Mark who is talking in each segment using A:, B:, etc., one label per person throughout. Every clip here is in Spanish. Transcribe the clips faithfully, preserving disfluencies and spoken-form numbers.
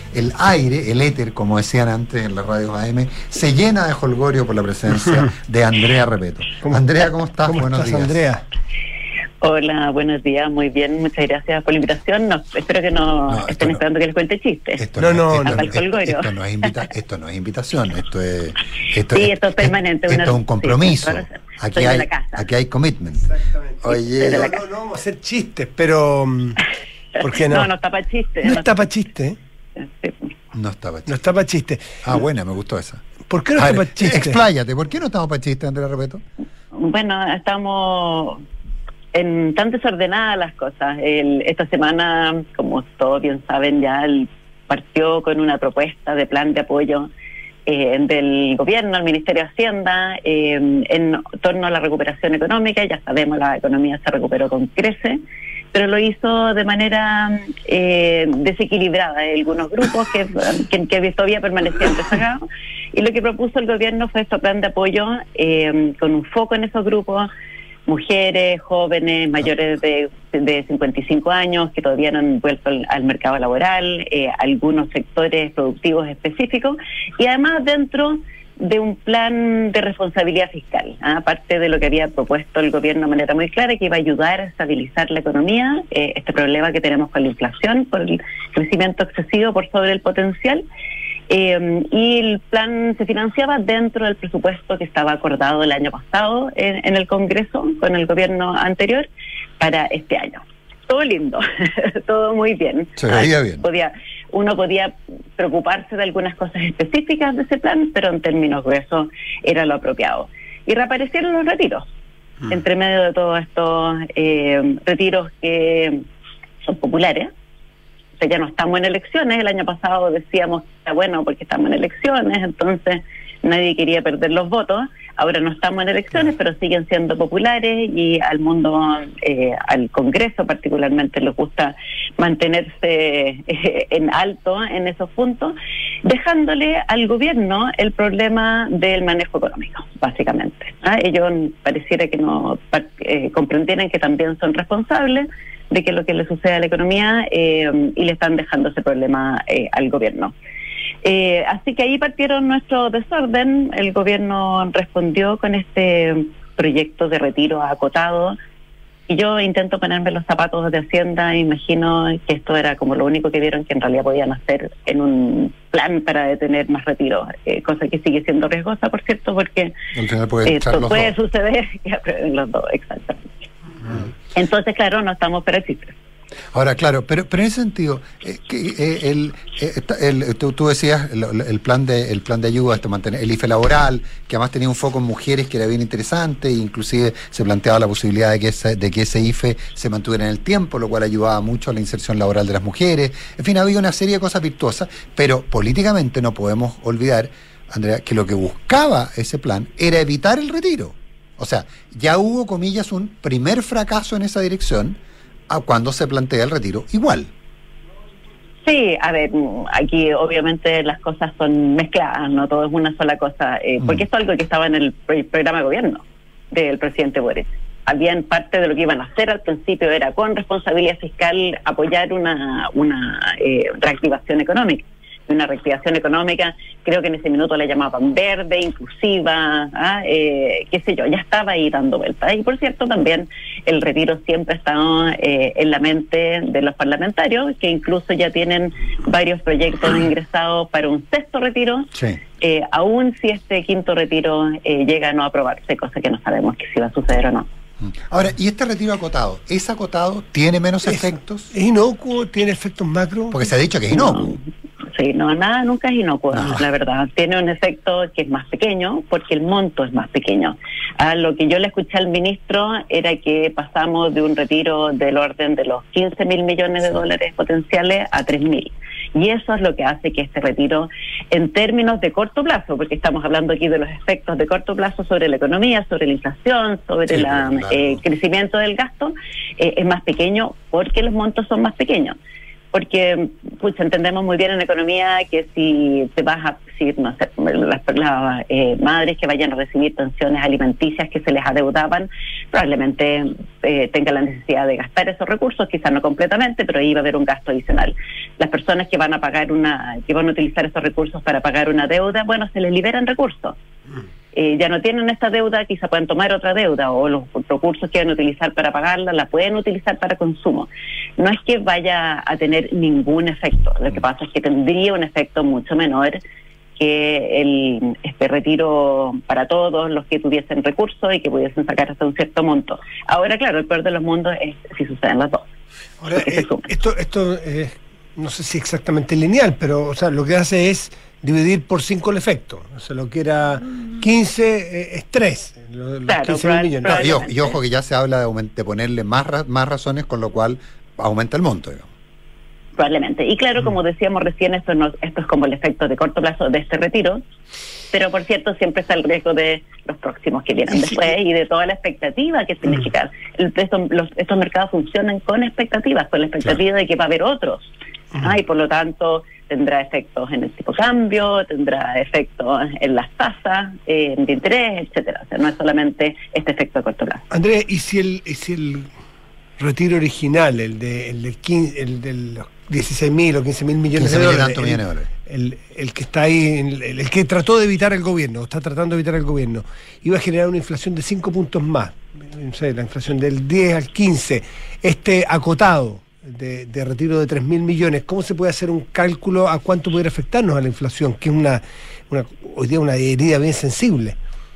A: el aire, el éter, como decían antes en las radios A M, se llena de jolgorio por la presencia de Andrea Repetto. ¿Cómo Andrea, ¿cómo estás?
B: ¿Cómo
A: Buenos
B: estás,
A: días.
B: Andrea?
C: Hola, buenos días, muy bien, muchas gracias por la invitación. No, espero que no, no estén no, esperando que les cuente chistes.
A: Esto
B: no,
A: no,
B: no,
A: esto,
B: no,
A: esto, esto, no es invita, esto no es invitación, esto es... Esto
C: sí,
A: es,
C: esto es permanente.
A: Esto,
C: una,
A: esto es un compromiso.
C: Sí,
A: aquí, hay, aquí hay commitment.
B: Exactamente.
A: Oye,
B: no, no, no vamos a hacer chistes, pero... ¿por qué no?
C: No, no está para chistes.
B: No, no está para chiste.
C: Sí.
A: No está para chiste.
B: No está para chiste.
A: Ah, buena, me gustó esa.
B: ¿Por qué no está para chiste?
A: Expláyate, ¿por qué no estamos para chiste, Andrea Repetto?
C: Bueno, estamos... En tan desordenadas las cosas. El, esta semana, como todos bien saben, ya el, partió con una propuesta de plan de apoyo eh, del gobierno, al Ministerio de Hacienda, eh, en torno a la recuperación económica. Ya sabemos, la economía se recuperó con crece, pero lo hizo de manera eh, desequilibrada. Hay algunos grupos que, que, que todavía permanecían rezagados, y lo que propuso el gobierno fue este plan de apoyo eh, con un foco en esos grupos: mujeres, jóvenes, mayores de, de cincuenta y cinco años que todavía no han vuelto al, al mercado laboral, eh, algunos sectores productivos específicos, y además dentro de un plan de responsabilidad fiscal, ¿eh? Aparte de lo que había propuesto el gobierno de manera muy clara, que iba a ayudar a estabilizar la economía, eh, este problema que tenemos con la inflación, por el crecimiento excesivo por sobre el potencial. Eh, y el plan se financiaba dentro del presupuesto que estaba acordado el año pasado en, en el Congreso con el gobierno anterior para este año. Todo lindo, todo muy bien.
A: Se veía bien.
C: Podía, uno podía preocuparse de algunas cosas específicas de ese plan, pero en términos gruesos era lo apropiado. Y reaparecieron los retiros, mm. entre medio de todos estos eh, retiros que son populares. Ya no estamos en elecciones. El año pasado decíamos que era bueno porque estamos en elecciones, entonces nadie quería perder los votos. Ahora no estamos en elecciones, pero siguen siendo populares, y al mundo, eh, al Congreso particularmente, les gusta mantenerse eh, en alto en esos puntos, dejándole al gobierno el problema del manejo económico, básicamente. ¿Ah? Ellos pareciera que no eh, comprendieran que también son responsables de que lo que le sucede a la economía, eh, y le están dejando ese problema eh, al gobierno. Eh, así que ahí partieron nuestro desorden. El gobierno respondió con este proyecto de retiro acotado, y yo intento ponerme los zapatos de Hacienda. Imagino que esto era como lo único que vieron que en realidad podían hacer en un plan para detener más retiros, eh, cosa que sigue siendo riesgosa, por cierto, porque
A: puede
C: esto puede dos. suceder que aprueben los dos, exactamente. Entonces, claro, no estamos para el chiste.
A: Ahora, claro, pero pero en ese sentido, eh, que, eh, el, eh, el, tú, tú decías el, el plan de el plan de ayuda, esto, mantener el I F E laboral, que además tenía un foco en mujeres que era bien interesante, e inclusive se planteaba la posibilidad de que ese, de que ese I F E se mantuviera en el tiempo, lo cual ayudaba mucho a la inserción laboral de las mujeres. En fin, había una serie de cosas virtuosas, pero políticamente no podemos olvidar, Andrea, que lo que buscaba ese plan era evitar el retiro. O sea, ya hubo, comillas, un primer fracaso en esa dirección a cuando se plantea el retiro igual.
C: Sí, a ver, aquí obviamente las cosas son mezcladas, no todo es una sola cosa, eh, porque mm. esto es algo que estaba en el programa de gobierno del presidente Boric. Habían parte de lo que iban a hacer al principio era con responsabilidad fiscal apoyar una, una eh, reactivación económica. Una reactivación económica, creo que en ese minuto la llamaban verde, inclusiva, ¿ah? eh, qué sé yo, ya estaba ahí dando vueltas. Y por cierto, también el retiro siempre ha estado eh, en la mente de los parlamentarios, que incluso ya tienen varios proyectos ingresados para un sexto retiro,
A: sí.
C: eh, aún si este quinto retiro eh, llega a no aprobarse, cosa que no sabemos que si va a suceder o no.
A: Ahora, ¿y este retiro acotado? ¿Es acotado? ¿Tiene menos
B: es,
A: efectos?
B: ¿Es inocuo? ¿Tiene efectos macro?
A: Porque se ha dicho que es inocuo.
C: No. Sí, no, nada nunca es inocuo,
A: no.
C: la verdad. Tiene un efecto que es más pequeño porque el monto es más pequeño. A lo que yo le escuché al ministro era que pasamos de un retiro del orden de los quince mil millones de sí. dólares potenciales a tres mil. Y eso es lo que hace que este retiro, en términos de corto plazo, porque estamos hablando aquí de los efectos de corto plazo sobre la economía, sobre la inflación, sobre el sí, claro. eh, crecimiento del gasto, eh, es más pequeño porque los montos son más pequeños. Porque pues entendemos muy bien en economía que si te vas a, recibir, no sé, las, las eh, madres que vayan a recibir pensiones alimenticias que se les adeudaban, probablemente eh, tengan la necesidad de gastar esos recursos, quizás no completamente, pero ahí va a haber un gasto adicional. Las personas que van a pagar una, que van a utilizar esos recursos para pagar una deuda, bueno, se les liberan recursos. Eh, ya no tienen esta deuda, quizá pueden tomar otra deuda, o los recursos que van a utilizar para pagarla, la pueden utilizar para consumo. No es que vaya a tener ningún efecto, lo que pasa es que tendría un efecto mucho menor que el este retiro para todos los que tuviesen recursos y que pudiesen sacar hasta un cierto monto. Ahora, claro, el peor de los mundos es si suceden las dos.
B: Ahora, eh, esto, esto eh, no sé si exactamente lineal, pero o sea, lo que hace es dividir por cinco el efecto. O sea, lo que era quince eh, es tres. Los
C: claro,
B: quince mil millones.
A: No, y, ojo, y ojo que ya se habla de, aument- de ponerle más, ra- más razones, con lo cual aumenta el monto, digamos.
C: Probablemente. Y claro, como decíamos recién, esto, no, esto es como el efecto de corto plazo de este retiro, pero por cierto siempre está el riesgo de los próximos que vienen después y de toda la expectativa que significa. El, estos, los, estos mercados funcionan con expectativas, con la expectativa claro. de que va a haber otros. Ah, y por lo tanto tendrá efectos en el tipo de cambio, tendrá efectos en las tasas eh, de interés, etcétera. O sea, no es solamente este efecto a corto plazo.
B: Andrés, ¿y si el, y si el retiro original, el de el del quince, el de los dieciséis mil o quince mil millones de dólares, el,
A: millones de dólares.
B: El, el que está ahí, el, el que trató de evitar el gobierno, está tratando de evitar el gobierno, iba a generar una inflación de cinco puntos más, no sé, la inflación del diez al quince, este acotado de, de retiro de tres mil millones, ¿cómo se puede hacer un cálculo a cuánto pudiera afectarnos a la inflación, que es una, una hoy día una herida bien sensible?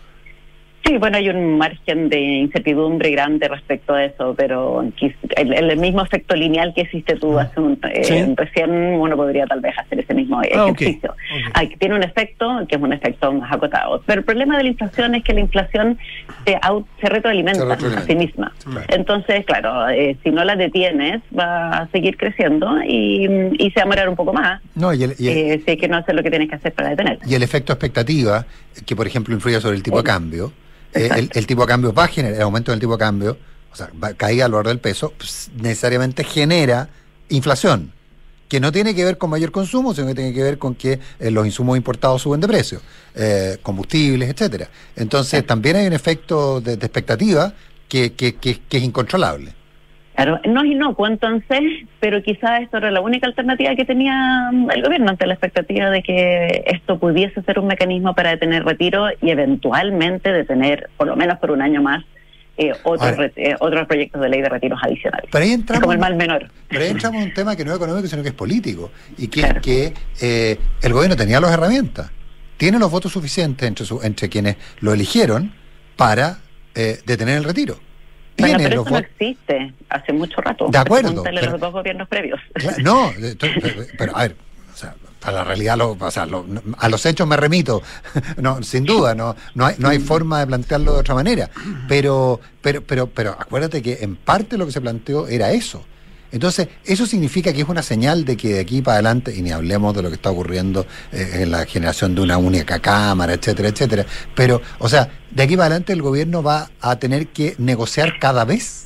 C: Sí, bueno, hay un margen de incertidumbre grande respecto a eso, pero el, el mismo efecto lineal que hiciste tú hace un, eh, ¿sí? recién, uno podría tal vez hacer ese mismo ah, ejercicio. Okay. Okay. Hay, tiene un efecto que es un efecto más acotado, pero el problema de la inflación es que la inflación se, out, se retroalimenta se retroalimenta a sí misma. Sí. Entonces, claro, eh, si no la detienes, va a seguir creciendo y, y se va a demorar un poco más.
A: No, y el, y el,
C: eh, si es que no haces lo que tienes que hacer para detenerla.
A: Y el efecto expectativa, que por ejemplo influye sobre el tipo sí. de cambio. Eh, el, el tipo de cambio va a generar, el aumento del tipo de cambio, o sea, va, caída al valor del peso, pues, necesariamente genera inflación, que no tiene que ver con mayor consumo, sino que tiene que ver con que eh, los insumos importados suben de precio, eh, combustibles, etcétera. Entonces, sí. también hay un efecto de, de expectativa que, que, que, que es incontrolable.
C: Claro, no es inocuo entonces, pero quizás esto era la única alternativa que tenía el gobierno ante la expectativa de que esto pudiese ser un mecanismo para detener retiro y eventualmente detener, por lo menos por un año más, eh, otros, Ahora, eh, otros proyectos de ley de retiros adicionales.
A: Pero ahí entramos,
C: como el mal menor.
A: Pero ahí entramos en un tema que no es económico, sino que es político, y que claro. es que eh, el gobierno tenía las herramientas, tiene los votos suficientes entre, su, entre quienes lo eligieron para eh, detener el retiro.
C: Bueno, pero eso no existe hace mucho rato.
A: De acuerdo.
C: Pero, los dos gobiernos previos.
A: No, pero a ver, o sea, para la realidad, lo, o sea, lo, a los hechos me remito. No, sin duda, no, no hay, no hay forma de plantearlo de otra manera. Pero, pero, pero, pero acuérdate que en parte lo que se planteó era eso. Entonces, eso significa que es una señal de que de aquí para adelante, y ni hablemos de lo que está ocurriendo eh, en la generación de una única cámara, etcétera, etcétera, pero, o sea, de aquí para adelante el gobierno va a tener que negociar cada vez.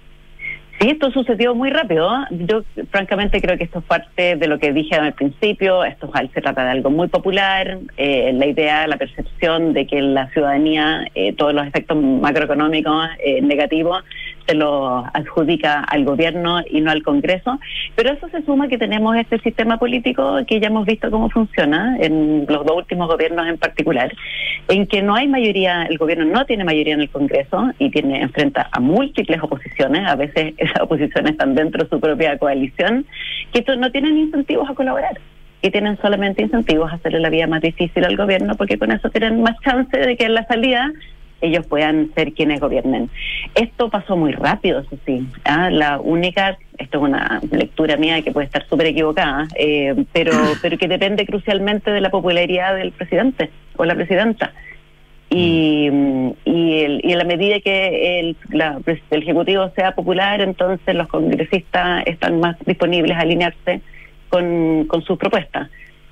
C: Sí, esto sucedió muy rápido. Yo francamente creo que esto es parte de lo que dije al principio. Esto se trata de algo muy popular. Eh, la idea, la percepción de que la ciudadanía, eh, todos los efectos macroeconómicos eh, negativos, se los adjudica al gobierno y no al Congreso. Pero eso se suma que tenemos este sistema político que ya hemos visto cómo funciona en los dos últimos gobiernos en particular, en que no hay mayoría, el gobierno no tiene mayoría en el Congreso y tiene enfrenta a múltiples oposiciones, a veces esas oposiciones están dentro de su propia coalición, que no tienen incentivos a colaborar, que tienen solamente incentivos a hacerle la vida más difícil al gobierno, porque con eso tienen más chance de que en la salida ellos puedan ser quienes gobiernen. Esto pasó muy rápido, eso sí. ¿ah? La única, esto es una lectura mía que puede estar súper equivocada, eh, pero, pero que depende crucialmente de la popularidad del presidente o la presidenta. Y, y, el, y en la medida que el, la, el Ejecutivo sea popular, entonces los congresistas están más disponibles a alinearse con, con sus propuestas.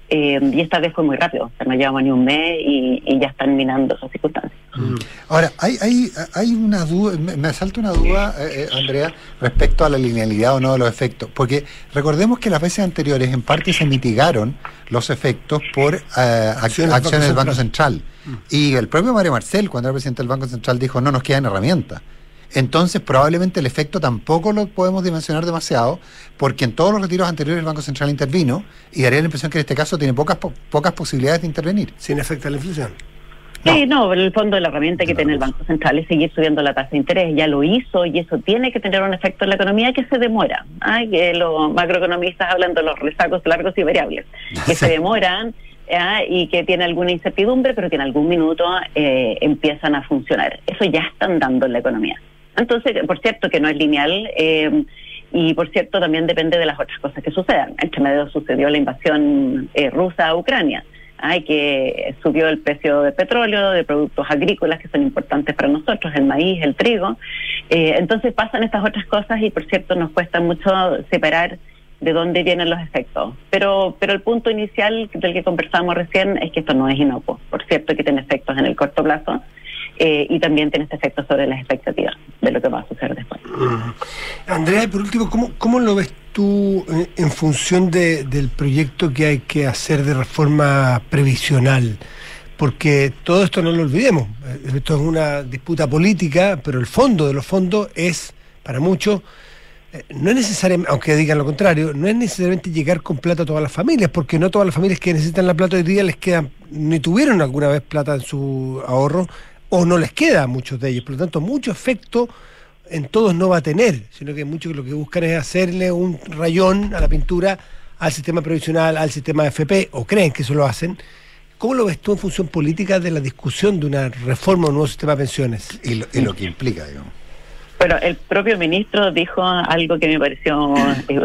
C: Eh, y esta vez fue muy rápido, o sea, no llevamos ni un mes y, y ya están minando esas circunstancias.
A: Mm. Ahora, hay hay hay una duda, me, me asalta una duda, eh, Andrea, respecto a la linealidad o no de los efectos, porque recordemos que las veces anteriores en parte se mitigaron los efectos por eh, acciones, acciones del Banco Central. Mm. Y el propio Mario Marcel, cuando era presidente del Banco Central, dijo, no nos quedan herramientas. Entonces, probablemente el efecto tampoco lo podemos dimensionar demasiado, porque en todos los retiros anteriores el Banco Central intervino, y daría la impresión que en este caso tiene pocas po- pocas posibilidades de intervenir.
B: Sin efecto a la inflación.
C: No. Sí, no, pero en el fondo la herramienta que tiene el Banco Central es seguir subiendo la tasa de interés. Ya lo hizo y eso tiene que tener un efecto en la economía que se demora. ¿Ah? Que los macroeconomistas hablan de los rezagos largos y variables, que se demoran. ¿Ya? Y que tiene alguna incertidumbre, pero que en algún minuto eh, empiezan a funcionar. Eso ya están dando en la economía. Entonces, por cierto que no es lineal, eh, y por cierto también depende de las otras cosas que sucedan. Entre medio sucedió la invasión eh, rusa a Ucrania, ¿ah? Que subió el precio del petróleo, de productos agrícolas que son importantes para nosotros, el maíz, el trigo. Eh, entonces pasan estas otras cosas y por cierto nos cuesta mucho separar de dónde vienen los efectos. Pero pero el punto inicial del que conversamos recién es que esto no es inocuo. Por cierto que tiene efectos en el corto plazo, Eh, y también tiene este efecto sobre las expectativas de lo que va a suceder después.
B: Uh-huh. Andrea, y por último, ¿cómo, cómo lo ves tú en, en función de, del proyecto que hay que hacer de reforma previsional? Porque todo esto no lo olvidemos, esto es una disputa política, pero el fondo de los fondos es, para muchos, eh, no es necesariamente, aunque digan lo contrario, no es necesariamente llegar con plata a todas las familias, porque no todas las familias que necesitan la plata hoy día les quedan, ni tuvieron alguna vez plata en su ahorro, o no les queda a muchos de ellos, por lo tanto mucho efecto en todos no va a tener, sino que muchos lo que buscan es hacerle un rayón a la pintura al sistema previsional, al sistema de F P, o creen que eso lo hacen. ¿Cómo lo ves tú en función política de la discusión de una reforma o un nuevo sistema de pensiones?
A: Y lo, y lo que implica, digamos.
C: Bueno, el propio ministro dijo algo que me pareció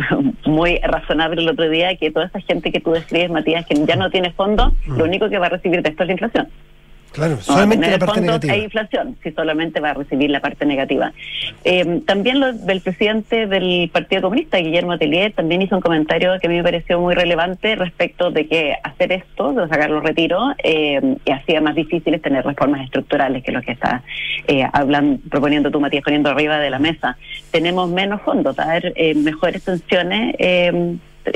C: muy razonable el otro día, que toda esa gente que tú describes, Matías, que ya no tiene fondos, mm. lo único que va a recibir de esto es la inflación.
B: Claro, solamente
C: no,
B: la parte negativa.
C: Hay inflación, si solamente va a recibir la parte negativa. Eh, también lo del presidente del Partido Comunista, Guillermo Tellier, también hizo un comentario que a mí me pareció muy relevante respecto de que hacer esto, de sacar los retiros, eh, y hacía más difíciles tener reformas estructurales, que es lo que está eh, hablando, proponiendo tú, Matías, poniendo arriba de la mesa. Tenemos menos fondos, a ver, eh, mejores pensiones. Eh,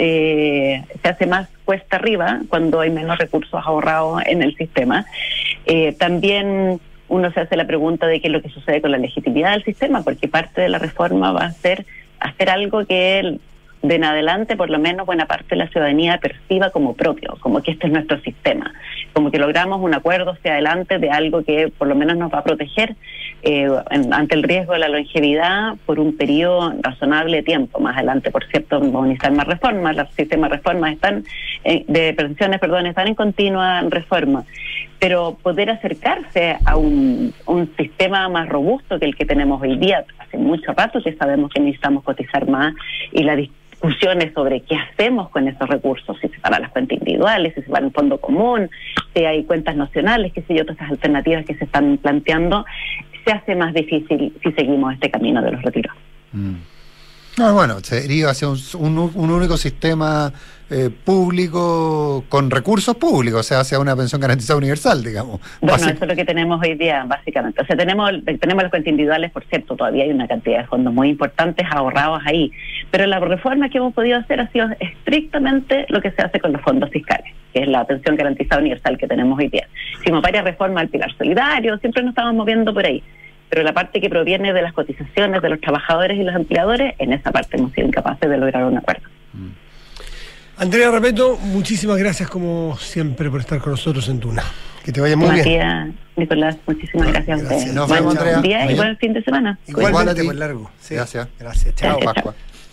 C: Eh, se hace más cuesta arriba cuando hay menos recursos ahorrados en el sistema. Eh, también uno se hace la pregunta de qué es lo que sucede con la legitimidad del sistema, porque parte de la reforma va a ser hacer algo que de en adelante por lo menos buena parte de la ciudadanía perciba como propio, como que este es nuestro sistema, como que logramos un acuerdo hacia adelante de algo que por lo menos nos va a proteger eh, en, ante el riesgo de la longevidad por un periodo razonable de tiempo. Más adelante, por cierto, vamos a iniciar más reformas, los sistemas de reformas están eh, de pensiones, perdón, están en continua reforma, pero poder acercarse a un, un sistema más robusto que el que tenemos hoy día, hace mucho rato que sabemos que necesitamos cotizar más, y la discusiones sobre qué hacemos con esos recursos, si se van a las cuentas individuales, si se van al fondo común, si hay cuentas nacionales, qué sé yo, todas esas alternativas que se están planteando, se hace más difícil si seguimos este camino de los retiros.
A: Mm. No, bueno, sería hacia un, un, un único sistema eh, público con recursos públicos, o sea, hacia una pensión garantizada universal, digamos.
C: Bueno,
A: Básic-
C: eso es lo que tenemos hoy día, básicamente. O sea, tenemos tenemos las cuentas individuales, por cierto, todavía hay una cantidad de fondos muy importantes ahorrados ahí, pero la reforma que hemos podido hacer ha sido estrictamente lo que se hace con los fondos fiscales, que es la pensión garantizada universal que tenemos hoy día. Hicimos varias reformas al pilar solidario, siempre nos estamos moviendo por ahí, pero la parte que proviene de las cotizaciones de los trabajadores y los empleadores, en esa parte hemos sido incapaces de lograr un acuerdo.
B: Andrea Repetto, muchísimas gracias como siempre por estar con nosotros en Duna. Que te vaya muy
C: Matías,
B: bien.
C: Nicolás, muchísimas gracias,
B: gracias.
C: a ustedes.
A: Nos
C: buen
A: vemos, Andrea.
C: día y
A: Mañana.
C: buen fin de semana.
B: Igualmente,
A: Igual a ti.
B: buen largo. Sí.
A: Gracias.
B: Gracias, chao.
C: Gracias,
A: Pascua.